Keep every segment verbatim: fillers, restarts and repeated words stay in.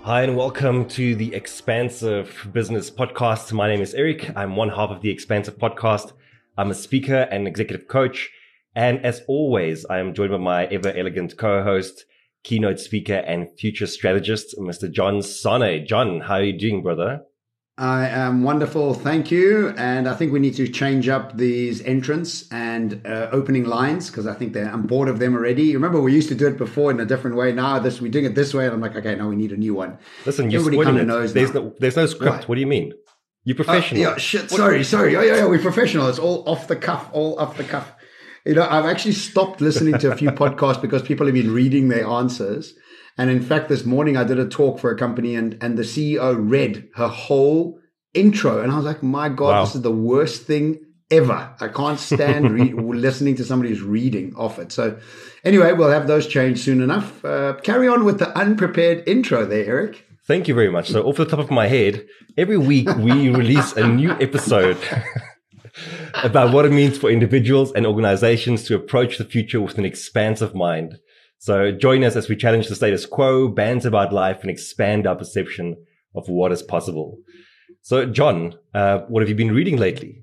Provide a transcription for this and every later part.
Hi, and welcome to the Expansive Business Podcast. My name is Eric. I'm one half of the Expansive Podcast. I'm a speaker and executive coach. And as always, I am joined by my ever elegant co-host, keynote speaker, and future strategist, Mister John Sane. John, how are you doing, brother? I am wonderful, thank you. And I think we need to change up these entrance and uh, opening lines because I think they're, I'm bored of them already. You remember we used to do it before in a different way. Now this we're doing it this way, and I'm like, okay, now we need a new one. Listen, you're Everybody kind of it. knows. There's now. no, there's no script. What? What do you mean? You're professional. Uh, yeah, shit. Sorry, sorry. Oh, yeah, yeah, we're professional. It's all off the cuff, all off the cuff. You know, I've actually stopped listening to a few podcasts because people have been reading their answers. And in fact, this morning I did a talk for a company, and and the C E O read her whole intro, and I was like, my God, wow. This is the worst thing ever. I can't stand re- listening to somebody who's reading off it. So anyway, we'll have those changed soon enough. Uh, carry on with the unprepared intro there, Eric. Thank you very much. So off the top of my head, every week we release a new episode about what it means for individuals and organizations to approach the future with an expansive mind. So join us as we challenge the status quo, bands about life, and expand our perception of what is possible. So, John, uh, what have you been reading lately?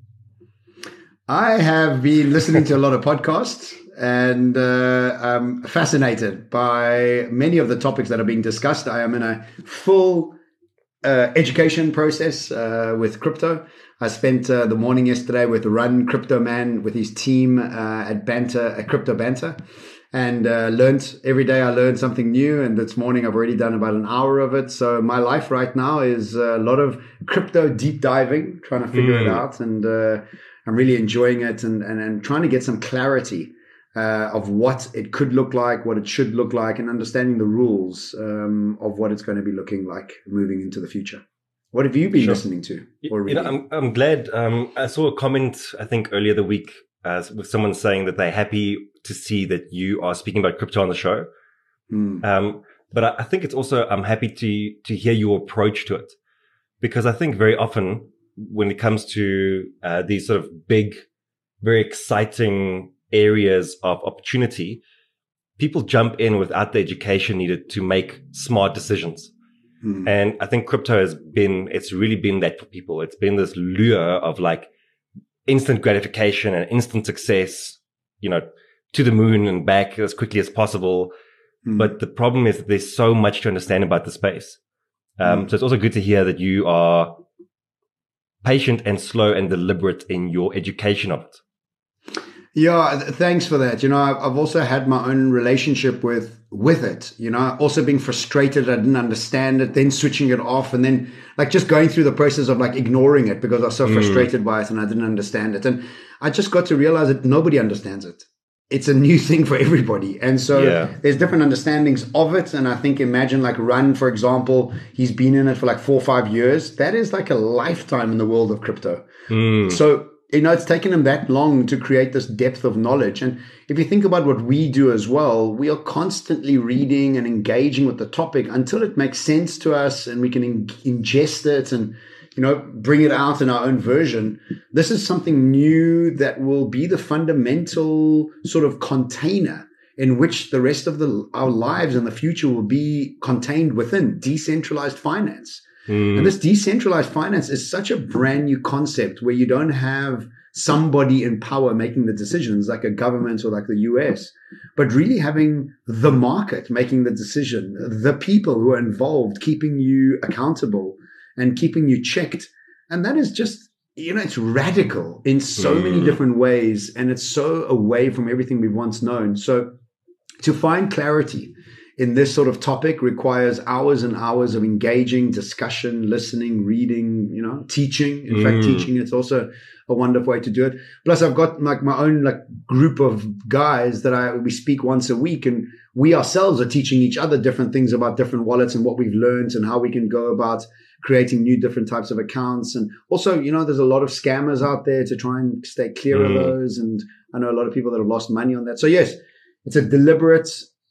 I have been listening to a lot of podcasts, and uh, I'm fascinated by many of the topics that are being discussed. I am in a full uh, education process uh, with crypto. I spent uh, the morning yesterday with Run Crypto Man with his team uh, at Banter, at Crypto Banter. And uh, learned every day. I learned something new, and this morning I've already done about an hour of it. So my life right now is a lot of crypto deep diving, trying to figure mm. it out, and uh, I'm really enjoying it, and, and and trying to get some clarity uh, of what it could look like, what it should look like, and understanding the rules um, of what it's going to be looking like moving into the future. What have you been sure. listening to or reading? You know, I'm I'm glad. Um, I saw a comment I think earlier the week uh, with someone saying that they're happy to see that you are speaking about crypto on the show. Mm. Um, but I, I think it's also, I'm happy to, to hear your approach to it, because I think very often when it comes to uh, these sort of big, very exciting areas of opportunity, people jump in without the education needed to make smart decisions. Mm. And I think crypto has been, it's really been that for people. It's been this lure of like instant gratification and instant success, you know, to the moon and back as quickly as possible. Mm. But the problem is that there's so much to understand about the space. Um, mm. So it's also good to hear that you are patient and slow and deliberate in your education of it. Yeah, thanks for that. You know, I've also had my own relationship with with it, you know, also being frustrated. I didn't understand it, then switching it off, and then like just going through the process of like ignoring it because I was so mm. frustrated by it and I didn't understand it. And I just got to realize that nobody understands it. It's a new thing for everybody. And so yeah. there's different understandings of it. And I think imagine like Run, for example, he's been in it for like four or five years. That is like a lifetime in the world of crypto. Mm. So, you know, it's taken him that long to create this depth of knowledge. And if you think about what we do as well, we are constantly reading and engaging with the topic until it makes sense to us and we can in- ingest it and, you know, bring it out in our own version. This is something new that will be the fundamental sort of container in which the rest of the, our lives in the future will be contained within decentralized finance. Mm. And this decentralized finance is such a brand new concept where you don't have somebody in power making the decisions like a government or like the U S, but really having the market making the decision, the people who are involved keeping you accountable and keeping you checked. And that is just, you know, it's radical in so mm. many different ways. And it's so away from everything we've once known. So to find clarity in this sort of topic requires hours and hours of engaging, discussion, listening, reading, you know, teaching. In mm. fact, teaching, it's also a wonderful way to do it. Plus, I've got like my own like group of guys that I we speak once a week, and we ourselves are teaching each other different things about different wallets and what we've learned and how we can go about creating new different types of accounts. And also, you know, there's a lot of scammers out there to try and stay clear mm. of those. And I know a lot of people that have lost money on that. So yes, it's a deliberate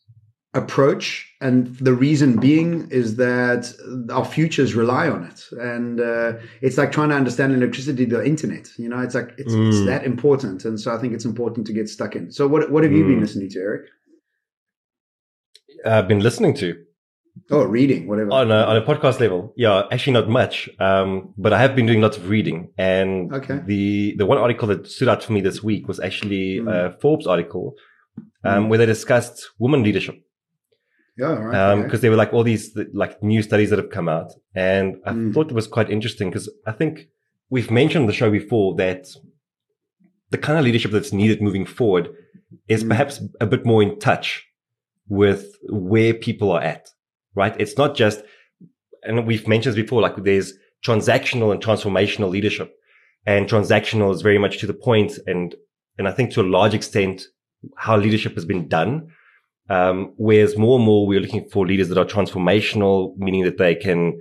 approach. And the reason being is that our futures rely on it. And uh, it's like trying to understand electricity, the internet, you know, it's like, it's, mm. it's that important. And so I think it's important to get stuck in. So what, what have you mm. been listening to, Eric? I've been listening to. Oh, reading, whatever. On a, on a podcast level. Yeah, actually not much. Um, but I have been doing lots of reading. And okay. the, the one article that stood out for me this week was actually mm. a Forbes article, um, mm. where they discussed women leadership. Yeah, right. Um, okay. cause there were like all these like new studies that have come out. And I mm. thought it was quite interesting because I think we've mentioned on the show before that the kind of leadership that's needed moving forward is mm. perhaps a bit more in touch with where people are at. Right? It's not just, and we've mentioned this before, like there's transactional and transformational leadership, and transactional is very much to the point, and and I think to a large extent how leadership has been done. Um, whereas more and more we're looking for leaders that are transformational, meaning that they can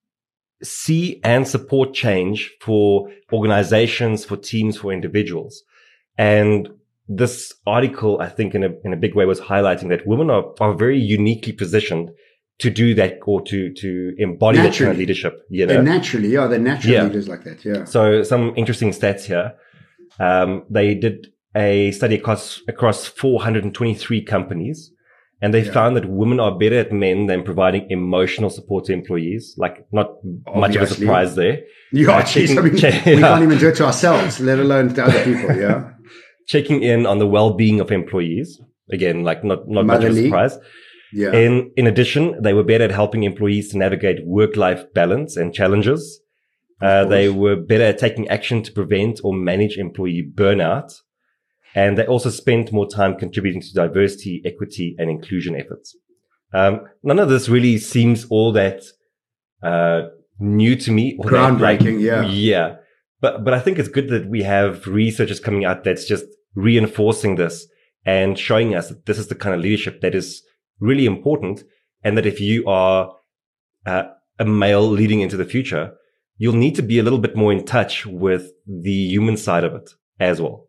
see and support change for organizations, for teams, for individuals. And this article, I think, in a in a big way, was highlighting that women are are very uniquely positioned to do that, or to, to embody naturally. That kind of leadership. You know? They're naturally, yeah, they're natural yeah. leaders like that, yeah. So some interesting stats here. Um, they did a study across, across four hundred twenty-three companies, and they yeah. found that women are better at men than providing emotional support to employees. Like, not Obviously. Much of a surprise there. Yeah, uh, checking, I mean, check, we yeah. can't even do it to ourselves, let alone to other people, yeah. Checking in on the well-being of employees. Again, like not, not much of a surprise. Yeah. In, in addition, they were better at helping employees to navigate work-life balance and challenges. Uh, they were better at taking action to prevent or manage employee burnout. And they also spent more time contributing to diversity, equity, and inclusion efforts. Um, none of this really seems all that, uh, new to me. Or groundbreaking, that, yeah. like, yeah. But, but I think it's good that we have researchers coming out that's just reinforcing this and showing us that this is the kind of leadership that is really important, and that if you are uh, a male leading into the future, you'll need to be a little bit more in touch with the human side of it as well.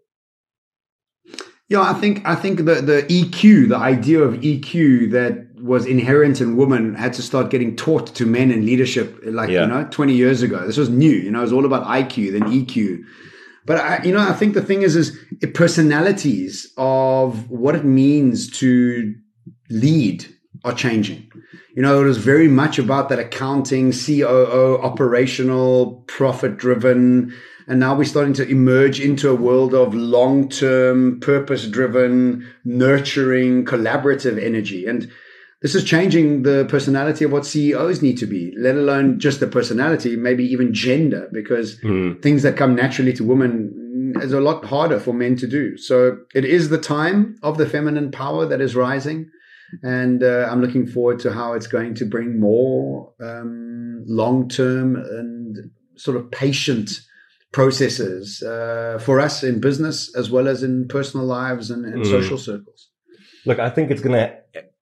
Yeah, I think I think the the E Q, the idea of E Q that was inherent in women, had to start getting taught to men in leadership, like yeah. you know, twenty years ago. This was new. You know, it was all about I Q, then E Q. But I, you know, I think the thing is, is personalities of what it means to lead are changing. You know, it was very much about that accounting, C O O, operational, profit-driven, and now we're starting to emerge into a world of long-term, purpose-driven, nurturing, collaborative energy. And this is changing the personality of what C E Os need to be, let alone just the personality, maybe even gender, because mm. things that come naturally to women is a lot harder for men to do. So it is the time of the feminine power that is rising. And uh, I'm looking forward to how it's going to bring more um, long-term and sort of patient processes uh, for us in business as well as in personal lives and, and mm. social circles. Look, I think it's going to,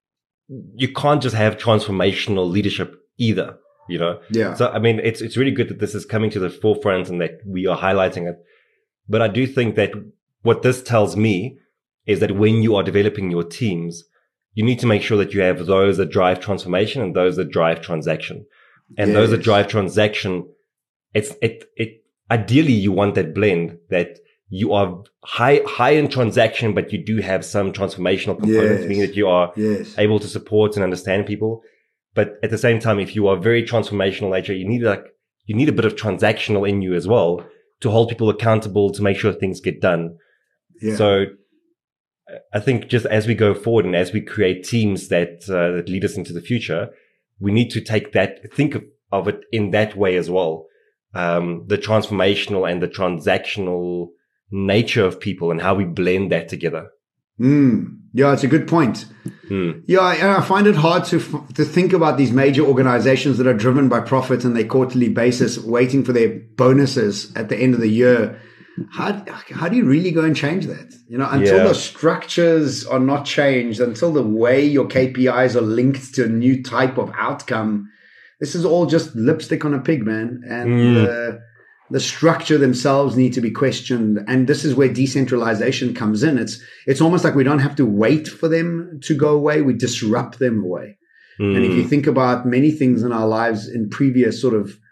you can't just have transformational leadership either, you know? Yeah. So, I mean, it's, it's really good that this is coming to the forefront and that we are highlighting it. But I do think that what this tells me is that when you are developing your teams, you need to make sure that you have those that drive transformation and those that drive transaction. And yes. those that drive transaction, it's, it, it, ideally you want that blend that you are high, high in transaction, but you do have some transformational components, yes. meaning that you are yes. able to support and understand people. But at the same time, if you are very transformational nature, you need like, you need a bit of transactional in you as well to hold people accountable, to make sure things get done. Yeah. So I think just as we go forward and as we create teams that, uh, that lead us into the future, we need to take that, think of, of it in that way as well. Um, the transformational and the transactional nature of people and how we blend that together. Mm. Yeah, it's a good point. Mm. Yeah, and I find it hard to to think about these major organizations that are driven by profit on their quarterly basis, waiting for their bonuses at the end of the year. How how do you really go and change that? You know, until yeah. the structures are not changed, until the way your K P Is are linked to a new type of outcome, this is all just lipstick on a pig, man. And mm. the, the structure themselves need to be questioned. And this is where decentralization comes in. It's it's almost like we don't have to wait for them to go away. We disrupt them away. Mm. And if you think about many things in our lives in previous sort of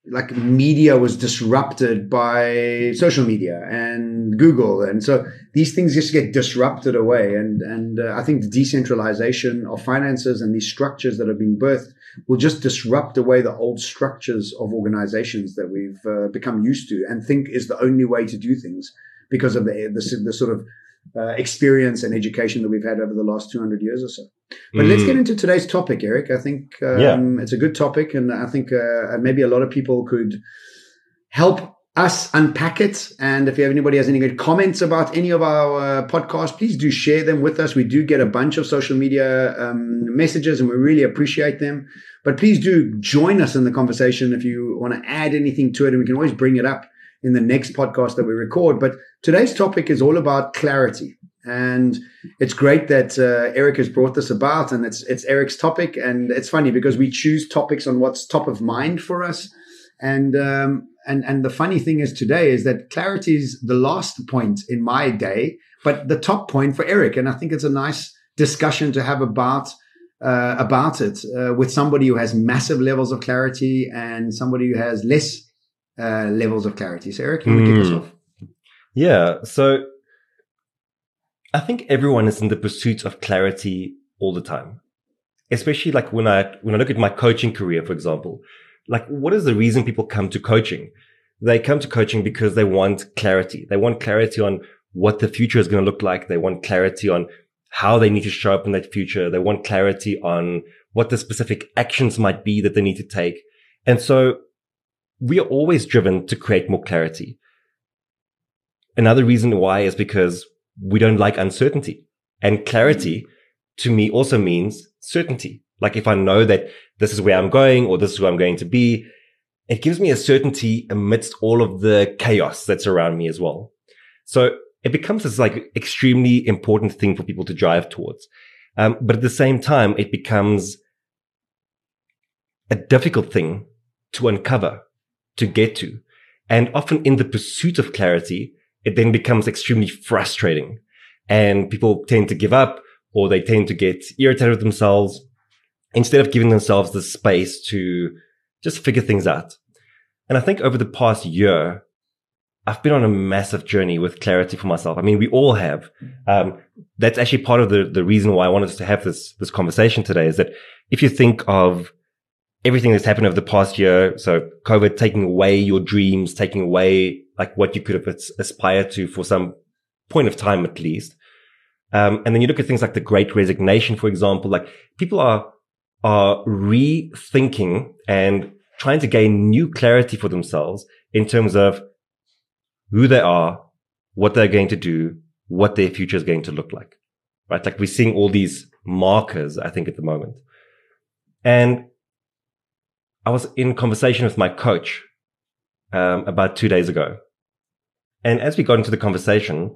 like media was disrupted by social media and Google. And so these things just get disrupted away. And, and uh, I think the decentralization of finances and these structures that have been birthed will just disrupt away the old structures of organizations that we've uh, become used to and think is the only way to do things because of the, the, the sort of uh, experience and education that we've had over the last two hundred years or so. But mm. let's get into today's topic, Eric. I think um, yeah. it's a good topic, and I think uh, maybe a lot of people could help us unpack it. And if you have anybody has any good comments about any of our uh, podcasts, please do share them with us. We do get a bunch of social media um, messages, and we really appreciate them. But please do join us in the conversation if you want to add anything to it, and we can always bring it up in the next podcast that we record. But today's topic is all about clarity. And it's great that uh, Eric has brought this about, and it's it's Eric's topic. And it's funny because we choose topics on what's top of mind for us. And um, and and the funny thing is today is that clarity is the last point in my day, but the top point for Eric. And I think it's a nice discussion to have about uh, about it uh, with somebody who has massive levels of clarity and somebody who has less uh, levels of clarity. So Eric, you want to kick us off? Yeah. So I think everyone is in the pursuit of clarity all the time, especially like when I, when I look at my coaching career, for example, like what is the reason people come to coaching? They come to coaching because they want clarity. They want clarity on what the future is going to look like. They want clarity on how they need to show up in that future. They want clarity on what the specific actions might be that they need to take. And so we are always driven to create more clarity. Another reason why is because we don't like uncertainty, and clarity to me also means certainty. Like if I know that this is where I'm going or this is where I'm going to be, it gives me a certainty amidst all of the chaos that's around me as well. So it becomes this like extremely important thing for people to drive towards. Um, but at the same time, it becomes a difficult thing to uncover, to get to. And often in the pursuit of clarity, it then becomes extremely frustrating, and people tend to give up, or they tend to get irritated with themselves instead of giving themselves the space to just figure things out. And I think over the past year, I've been on a massive journey with clarity for myself. I mean, we all have. Um, that's actually part of the, the reason why I wanted us to have this, this conversation today, is that if you think of everything that's happened over the past year, so COVID taking away your dreams, taking away like what you could have aspired to for some point of time at least. Um, and then you look at things like the Great Resignation, for example, like people are, are rethinking and trying to gain new clarity for themselves in terms of who they are, what they're going to do, what their future is going to look like, right? Like we're seeing all these markers, I think, at the moment. And I was in conversation with my coach um, about two days ago. And as we got into the conversation,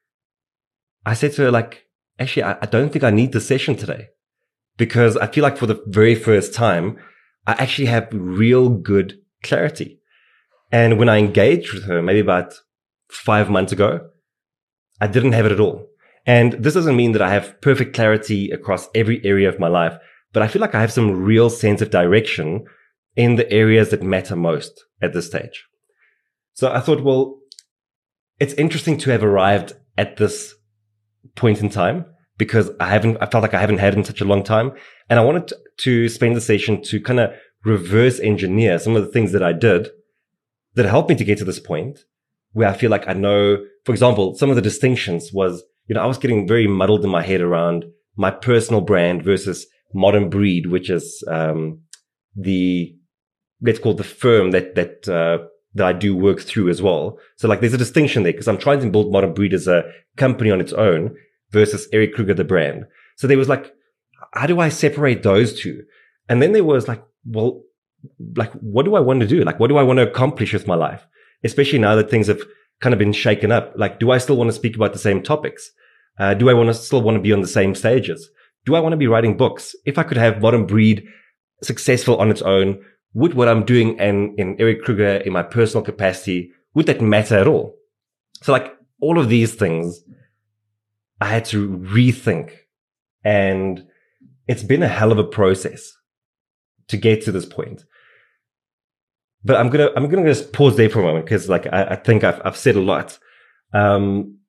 I said to her, like, actually, I, I don't think I need the session today, because I feel like for the very first time, I actually have real good clarity. And when I engaged with her, maybe about five months ago, I didn't have it at all. And this doesn't mean that I have perfect clarity across every area of my life, but I feel like I have some real sense of direction in the areas that matter most at this stage. So I thought, well, it's interesting to have arrived at this point in time, because I haven't, I felt like I haven't had it in such a long time. And I wanted to spend the session to kind of reverse engineer some of the things that I did that helped me to get to this point where I feel like I know, for example, some of the distinctions was, you know, I was getting very muddled in my head around my personal brand versus Modern Breed, which is, um, the, let's call it the firm that, that, uh, that I do work through as well. So like there's a distinction there, because I'm trying to build Modern Breed as a company on its own versus Eric Kruger, the brand. So there was like, how do I separate those two? And then there was like, well, like, what do I want to do? Like, what do I want to accomplish with my life? Especially now that things have kind of been shaken up. Like, do I still want to speak about the same topics? Uh, do I want to still want to be on the same stages? Do I want to be writing books? If I could have Modern Breed successful on its own, would what I'm doing and in Eric Kruger in my personal capacity, would that matter at all? So like all of these things, I had to rethink, and it's been a hell of a process to get to this point. but I'm gonna I'm gonna just pause there for a moment because, like, I, I think I've I've said a lot. Um,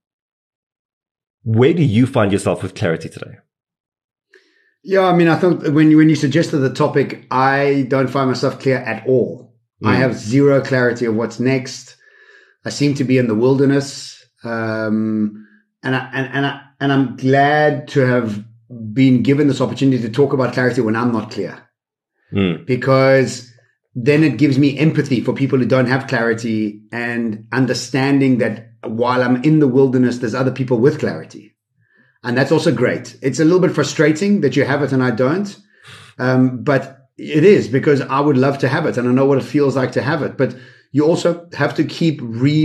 where do you find yourself with clarity today? Yeah, I mean, I thought when you, when you suggested the topic, I don't find myself clear at all. Mm. I have zero clarity of what's next. I seem to be in the wilderness, um, and I, and and I, and I'm glad to have been given this opportunity to talk about clarity when I'm not clear, mm. because then it gives me empathy for people who don't have clarity and understanding that while I'm in the wilderness, there's other people with clarity. And that's also great. It's a little bit frustrating that you have it and I don't. Um, but it is, because I would love to have it and I know what it feels like to have it. But you also have to keep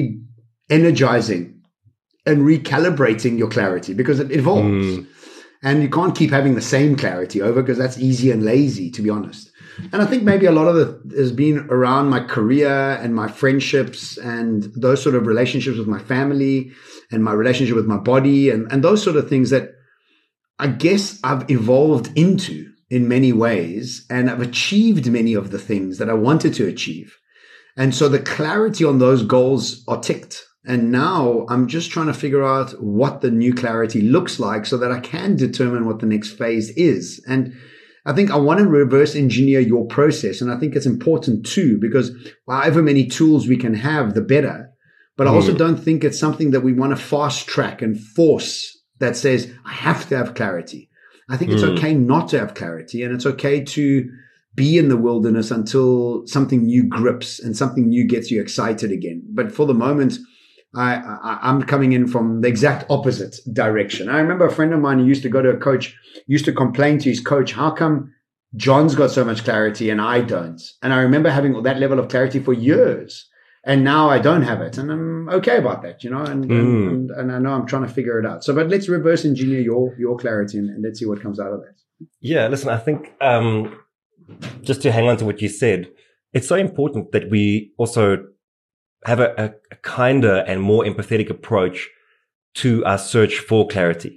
re-energizing and recalibrating your clarity because it evolves. Mm. And you can't keep having the same clarity over, because that's easy and lazy, to be honest. And I think maybe a lot of it has been around my career and my friendships and those sort of relationships with my family and my relationship with my body and, and those sort of things that I guess I've evolved into in many ways, and I've achieved many of the things that I wanted to achieve. And so the clarity on those goals are ticked. And now I'm just trying to figure out what the new clarity looks like so that I can determine what the next phase is. And I think I want to reverse engineer your process. And I think it's important too, because however many tools we can have, the better. But I also don't think it's something that we want to fast track and force that says, I have to have clarity. I think it's mm. okay not to have clarity, and it's okay to be in the wilderness until something new grips and something new gets you excited again. But for the moment, I, I, I'm coming in from the exact opposite direction. I remember a friend of mine who used to go to a coach, used to complain to his coach, how come John's got so much clarity and I don't? And I remember having that level of clarity for years. And now I don't have it. And I'm okay about that, you know, and, mm. and, and I know I'm trying to figure it out. So, but let's reverse engineer your, your clarity and, and let's see what comes out of that. Yeah, listen, I think, um, just to hang on to what you said, it's so important that we also have a, a, a kinder and more empathetic approach to our search for clarity.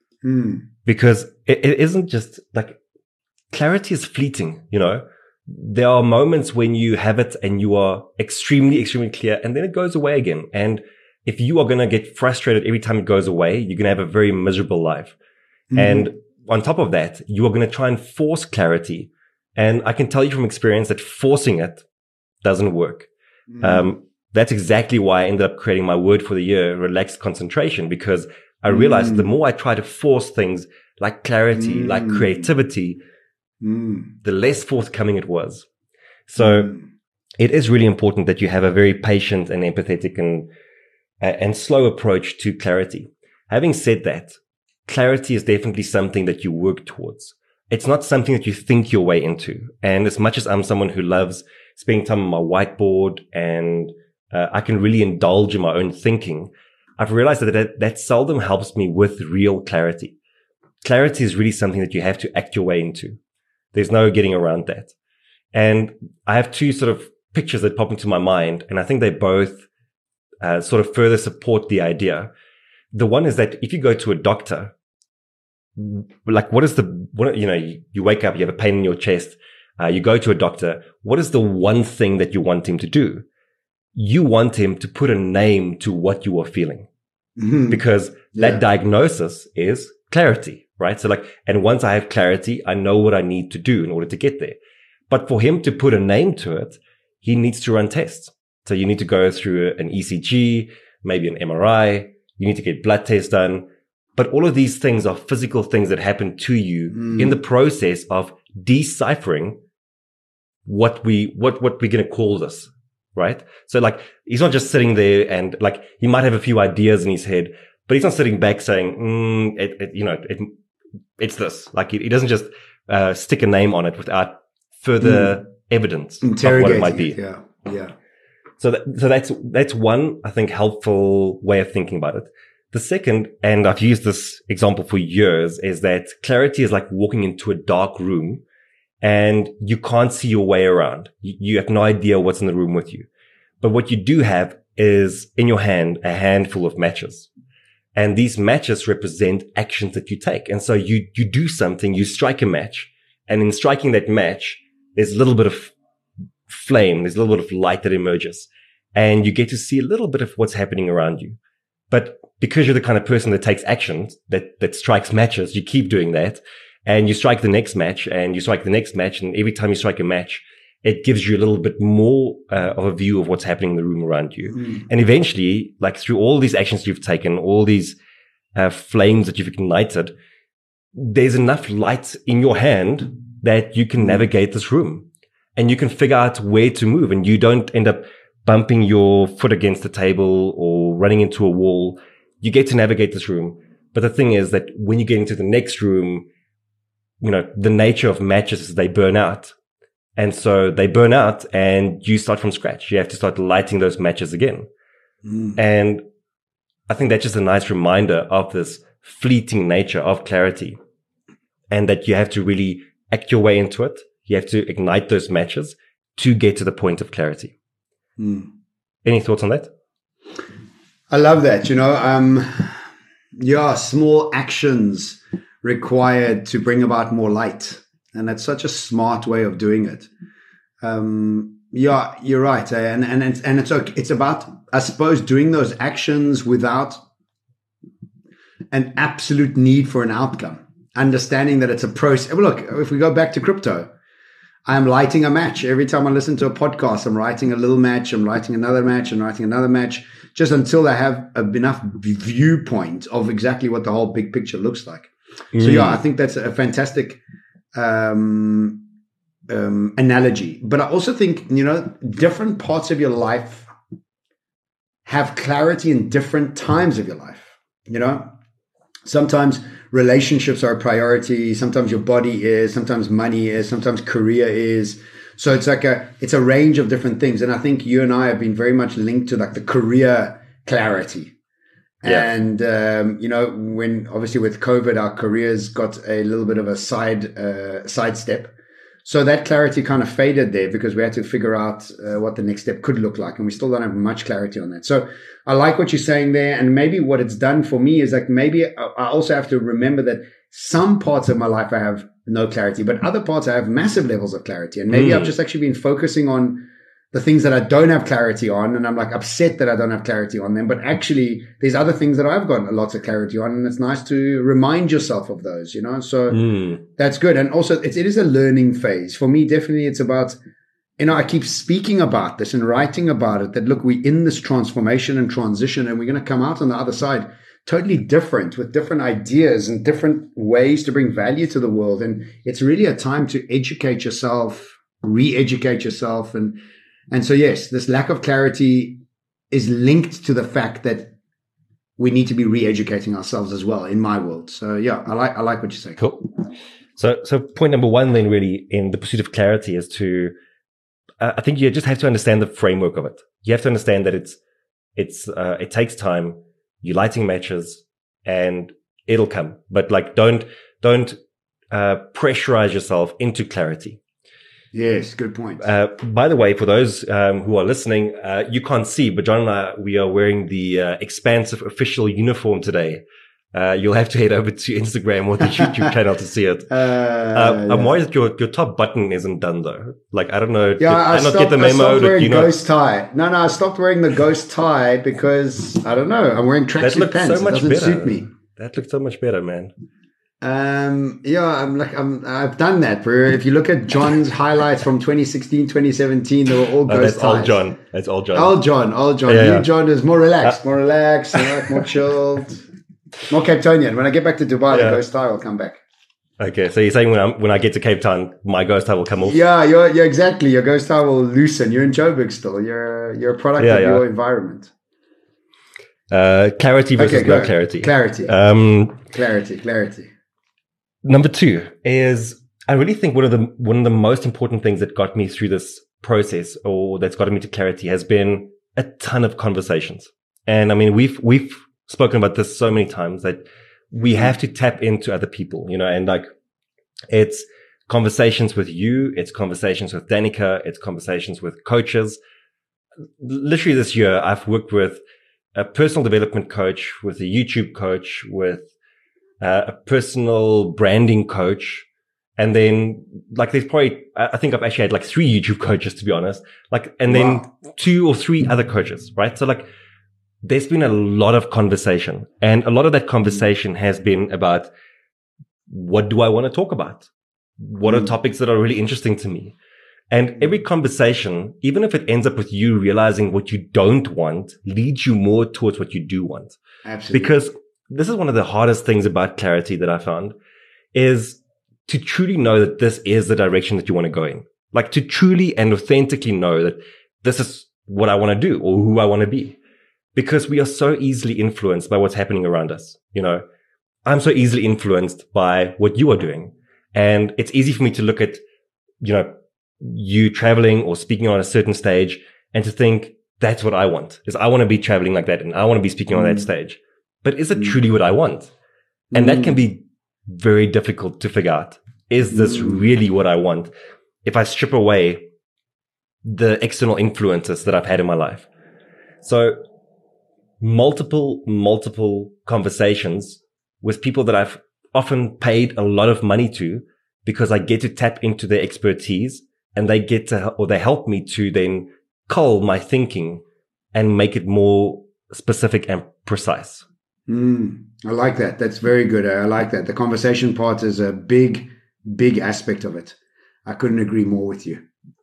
Mm. Because it, it isn't just like, clarity is fleeting, you know. There are moments when you have it and you are extremely, extremely clear, and then it goes away again. And if you are going to get frustrated every time it goes away, you're going to have a very miserable life. Mm-hmm. And on top of that, you are going to try and force clarity. And I can tell you from experience that forcing it doesn't work. Mm-hmm. Um, that's exactly why I ended up creating my word for the year, relaxed concentration, because I realized mm-hmm. the more I try to force things like clarity, mm-hmm. like creativity, Mm. the less forthcoming it was. So mm. it is really important that you have a very patient and empathetic and uh, and slow approach to clarity. Having said that, clarity is definitely something that you work towards. It's not something that you think your way into. And as much as I'm someone who loves spending time on my whiteboard and uh, I can really indulge in my own thinking, I've realized that, that that seldom helps me with real clarity. Clarity is really something that you have to act your way into. There's no getting around that. And I have two sort of pictures that pop into my mind, and I think they both uh, sort of further support the idea. The one is that if you go to a doctor, like what is the, what, you know, you, you wake up, you have a pain in your chest, uh, you go to a doctor, what is the one thing that you want him to do? You want him to put a name to what you are feeling. Mm-hmm. Because yeah. that diagnosis is clarity. Right. So like, and once I have clarity, I know what I need to do in order to get there. But for him to put a name to it, he needs to run tests. So you need to go through an E C G, maybe an M R I. You need to get blood tests done. But all of these things are physical things that happen to you mm. in the process of deciphering what we, what, what we're going to call this. Right. So like, he's not just sitting there and like, he might have a few ideas in his head, but he's not sitting back saying, mm, it, it, you know, it, it's this. Like, he doesn't just uh, stick a name on it without further mm. evidence of what it might be. It. Yeah, yeah. So, that, so that's that's one, I think, helpful way of thinking about it. The second, and I've used this example for years, is that clarity is like walking into a dark room and you can't see your way around. You, you have no idea what's in the room with you. But what you do have is in your hand a handful of matches. And these matches represent actions that you take. And so you, you do something, you strike a match. And in striking that match, there's a little bit of flame. There's a little bit of light that emerges, and you get to see a little bit of what's happening around you. But because you're the kind of person that takes action, that, that strikes matches, you keep doing that, and you strike the next match, and you strike the next match, and every time you strike a match, it gives you a little bit more uh, of a view of what's happening in the room around you. Mm. And eventually, like through all these actions you've taken, all these uh, flames that you've ignited, there's enough light in your hand that you can navigate this room, and you can figure out where to move, and you don't end up bumping your foot against the table or running into a wall. You get to navigate this room. But the thing is that when you get into the next room, you know, the nature of matches is they burn out. And so they burn out and you start from scratch. You have to start lighting those matches again. Mm. And I think that's just a nice reminder of this fleeting nature of clarity, and that you have to really act your way into it. You have to ignite those matches to get to the point of clarity. Mm. Any thoughts on that? I love that. You know, um, yeah, small actions required to bring about more light. And that's such a smart way of doing it. Um, yeah, you're right. Eh? And, and, it's, and it's okay. It's about, I suppose, doing those actions without an absolute need for an outcome. Understanding that it's a process. Look, if we go back to crypto, I'm lighting a match. Every time I listen to a podcast, I'm writing a little match. I'm writing another match. I'm writing another match, just until I have a, enough viewpoint of exactly what the whole big picture looks like. Mm. So yeah, I think that's a fantastic um, um, analogy. But I also think, you know, different parts of your life have clarity in different times of your life. You know, sometimes relationships are a priority. Sometimes your body is, sometimes money is, sometimes career is. So it's like a, it's a range of different things. And I think you and I have been very much linked to like the career clarity. Yeah. And, um, you know, when obviously with COVID, our careers got a little bit of a side, uh, sidestep. So that clarity kind of faded there because we had to figure out uh, what the next step could look like. And we still don't have much clarity on that. So I like what you're saying there. And maybe what it's done for me is like, maybe I also have to remember that some parts of my life I have no clarity, but other parts I have massive levels of clarity. And maybe mm. I've just actually been focusing on the things that I don't have clarity on, and I'm like upset that I don't have clarity on them. But actually, there's other things that I've got lots of clarity on, and it's nice to remind yourself of those, you know? So mm. that's good. And also, it's, it is a learning phase. For me, definitely, it's about, you know, I keep speaking about this and writing about it, that look, we're in this transformation and transition, and we're going to come out on the other side totally different, with different ideas and different ways to bring value to the world. And it's really a time to educate yourself, re-educate yourself, and And so, yes, this lack of clarity is linked to the fact that we need to be re-educating ourselves as well in my world. So, yeah, I like I like what you say. Cool. So, so point number one then really in the pursuit of clarity is to, uh, I think you just have to understand the framework of it. You have to understand that it's, it's, uh, it takes time. You're lighting matches and it'll come. But like, don't, don't, uh, pressurize yourself into clarity. Yes, good point. Uh, by the way, for those um, who are listening, uh, you can't see, but John and I, we are wearing the uh, Expansive official uniform today. Uh, you'll have to head over to Instagram or the YouTube channel to see it. Uh, uh, I'm yeah. worried that your, your top button isn't done though. Like, I don't know. Yeah, did I, I stopped, not get the memo? I stopped wearing you know, ghost tie. No, no, I stopped wearing the ghost tie because, I don't know, I'm wearing tracksuit pants. So much it doesn't better. suit me. That looks so much better, man. Um, yeah, I'm like, I'm, I've done that, bro. If you look at John's highlights from twenty sixteen, twenty seventeen, they were all ghost oh, that's ties. Old John. That's old John. Old John, old John. Yeah, New yeah. John is more relaxed, more relaxed, you know, more chilled, more Cape Townian. When I get back to Dubai, yeah. the ghost tie will come back. Okay, so you're saying when I'm, when I get to Cape Town, my ghost tie will come off? Yeah, you're, yeah, exactly. Your ghost tie will loosen. You're in Joburg still. You're, you're a product yeah, of yeah. your environment. Uh, clarity versus okay, no clarity. Clarity. Um, clarity, clarity. Number two is, I really think one of the, one of the most important things that got me through this process, or that's gotten me to clarity, has been a ton of conversations. And I mean, we've, we've spoken about this so many times that we have to tap into other people, you know, and like it's conversations with you, it's conversations with Danica, it's conversations with coaches. Literally this year, I've worked with a personal development coach, with a YouTube coach, with Uh, a personal branding coach, And then like there's probably, I think I've actually had like three YouTube coaches, to be honest, like, and then wow. two or three other coaches, right? So like there's been a lot of conversation, and a lot of that conversation has been about what do I want to talk about? What are topics that are really interesting to me? And every conversation, even if it ends up with you realizing what you don't want, leads you more towards what you do want. Absolutely. Because this is one of the hardest things about clarity that I found, is to truly know that this is the direction that you want to go in. Like to truly and authentically know that this is what I want to do or who I want to be. Because we are so easily influenced by what's happening around us. You know, I'm so easily influenced by what you are doing. And it's easy for me to look at, you know, you traveling or speaking on a certain stage and to think that's what I want, is I want to be traveling like that and I want to be speaking mm. on that stage. But is it mm. truly what I want? And mm. that can be very difficult to figure out. Is this mm. really what I want? If I strip away the external influences that I've had in my life. So multiple, multiple conversations with people that I've often paid a lot of money to, because I get to tap into their expertise and they get to, or they help me to then cull my thinking and make it more specific and precise. Mm, I like that. That's very good. I like that. The conversation part is a big, big aspect of it. I couldn't agree more with you.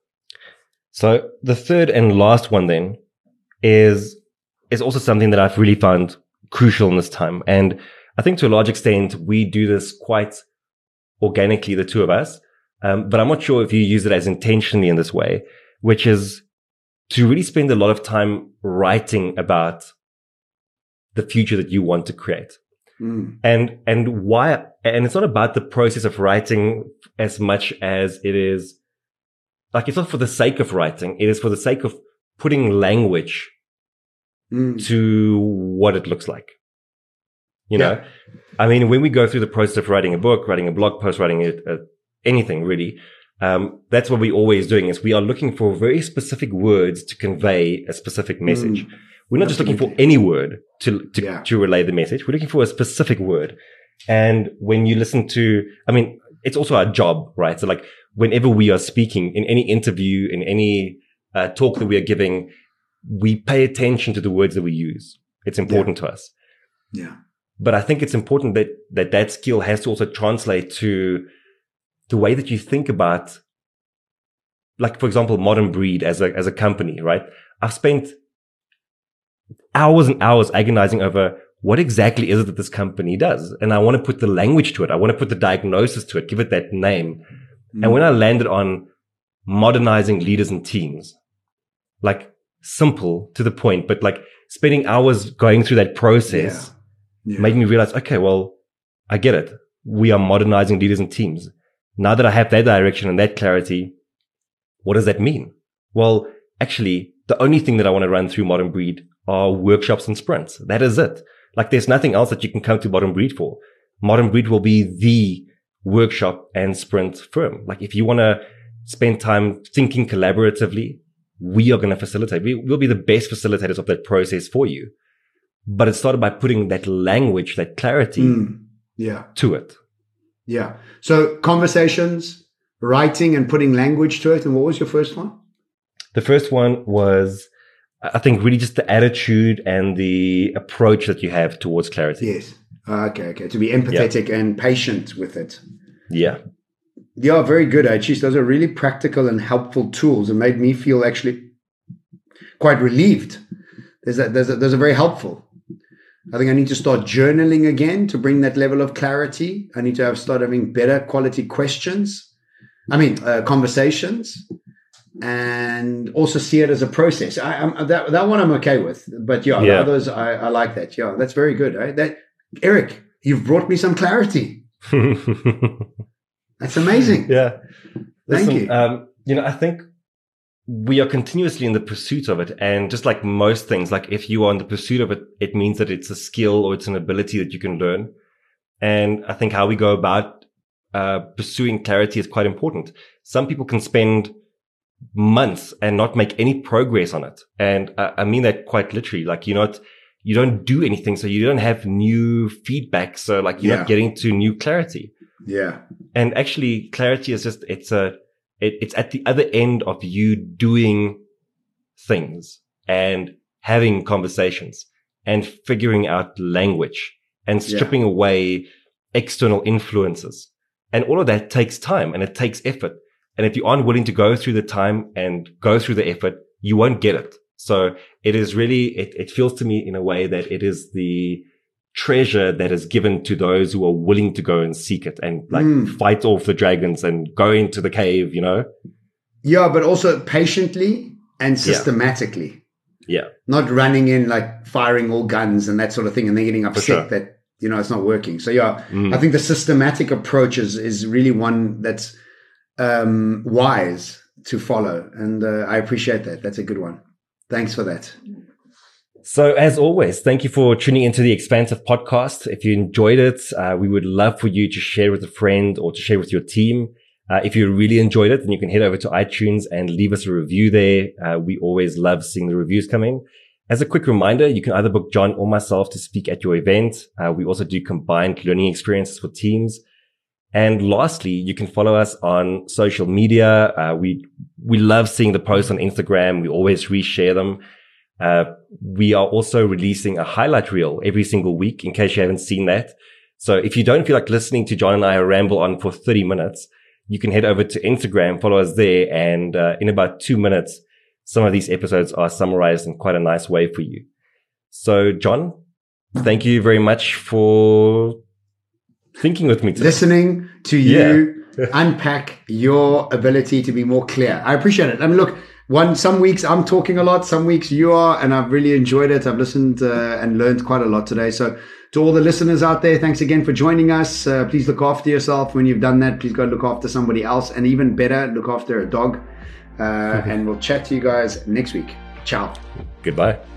So the third and last one then is, is also something that I've really found crucial in this time. And I think to a large extent, we do this quite organically, the two of us. Um, but I'm not sure if you use it as intentionally in this way, which is to really spend a lot of time writing about the future that you want to create. Mm. And, and why, and it's not about the process of writing as much as it is, like, it's not for the sake of writing. It is for the sake of putting language mm. to what it looks like. You know, yeah. I mean, when we go through the process of writing a book, writing a blog post, writing a, a, anything really, um, that's what we're always doing, is we are looking for very specific words to convey a specific message. Mm. We're not Absolutely. Just looking for any word to, to, yeah. to relay the message. We're looking for a specific word. And when you listen to, I mean, it's also our job, right? So like whenever we are speaking in any interview, in any uh, talk that we are giving, we pay attention to the words that we use. It's important yeah. to us. Yeah. But I think it's important that, that that skill has to also translate to the way that you think about, like, for example, Modern Breed as a, as a company, right? I've spent hours and hours agonizing over what exactly is it that this company does. And I want to put the language to it. I want to put the diagnosis to it, give it that name. Mm. And when I landed on modernizing leaders and teams, like simple to the point, but like spending hours going through that process yeah. Yeah. made me realize, okay, well, I get it. We are modernizing leaders and teams. Now that I have that direction and that clarity, what does that mean? Well, actually, the only thing that I want to run through Modern Breed are workshops and sprints. That is it. Like, there's nothing else that you can come to Modern Breed for. Modern Breed will be the workshop and sprint firm. Like, if you want to spend time thinking collaboratively, we are going to facilitate. We will be the best facilitators of that process for you. But it started by putting that language, that clarity mm, yeah. to it. Yeah. So conversations, writing and putting language to it. And what was your first one? The first one was, I think, really just the attitude and the approach that you have towards clarity. Yes. Okay. Okay. To be empathetic yeah. and patient with it. Yeah. Yeah. Very good. Actually, those are really practical and helpful tools and made me feel actually quite relieved. There's a, there's a, those are very helpful. I think I need to start journaling again to bring that level of clarity. I need to have start having better quality questions. I mean, uh, conversations. And also see it as a process. I, I'm, that that one I'm okay with, but yeah, yeah. the others I, I like that. Yeah, that's very good. Right? That Eric, you've brought me some clarity. That's amazing. Yeah, thank Listen, you. Um, you know, I think we are continuously in the pursuit of it, and just like most things, like if you are in the pursuit of it, it means that it's a skill or it's an ability that you can learn. And I think how we go about uh, pursuing clarity is quite important. Some people can spend months and not make any progress on it. And I, I mean that quite literally. Like, you're not, you don't do anything. So you don't have new feedback. So like you're yeah. not getting to new clarity. Yeah. And actually clarity is just, it's a, it, it's at the other end of you doing things and having conversations and figuring out language and stripping yeah. away external influences. And all of that takes time and it takes effort. And if you aren't willing to go through the time and go through the effort, you won't get it. So it is really, it, it feels to me in a way that it is the treasure that is given to those who are willing to go and seek it and like mm. fight off the dragons and go into the cave, you know? Yeah, but also patiently and systematically. Yeah. yeah. Not running in like firing all guns and that sort of thing and then getting upset sure. that, you know, it's not working. So yeah, mm. I think the systematic approach is, is really one that's um, wise to follow. And uh, I appreciate that. That's a good one. Thanks for that. So as always, thank you for tuning into the Expansive podcast. If you enjoyed it, uh, we would love for you to share with a friend or to share with your team. Uh, if you really enjoyed it, then you can head over to iTunes and leave us a review there. Uh, we always love seeing the reviews come in. As a quick reminder, you can either book John or myself to speak at your event. Uh, we also do combined learning experiences for teams. And lastly, you can follow us on social media. Uh, we, we love seeing the posts on Instagram. We always reshare them. Uh, we are also releasing a highlight reel every single week in case you haven't seen that. So if you don't feel like listening to John and I ramble on for thirty minutes, you can head over to Instagram, follow us there. And, uh, in about two minutes, some of these episodes are summarized in quite a nice way for you. So John, thank you very much for thinking with me today. Listening to you yeah. unpack your ability to be more clear. I appreciate it. I mean, look, one, some weeks I'm talking a lot, some weeks you are, and I've really enjoyed it. I've listened uh, and learned quite a lot today. So to all the listeners out there, thanks again for joining us. Uh, please look after yourself. When you've done that, please go look after somebody else. And even better, look after a dog. Uh, and we'll chat to you guys next week. Ciao. Goodbye.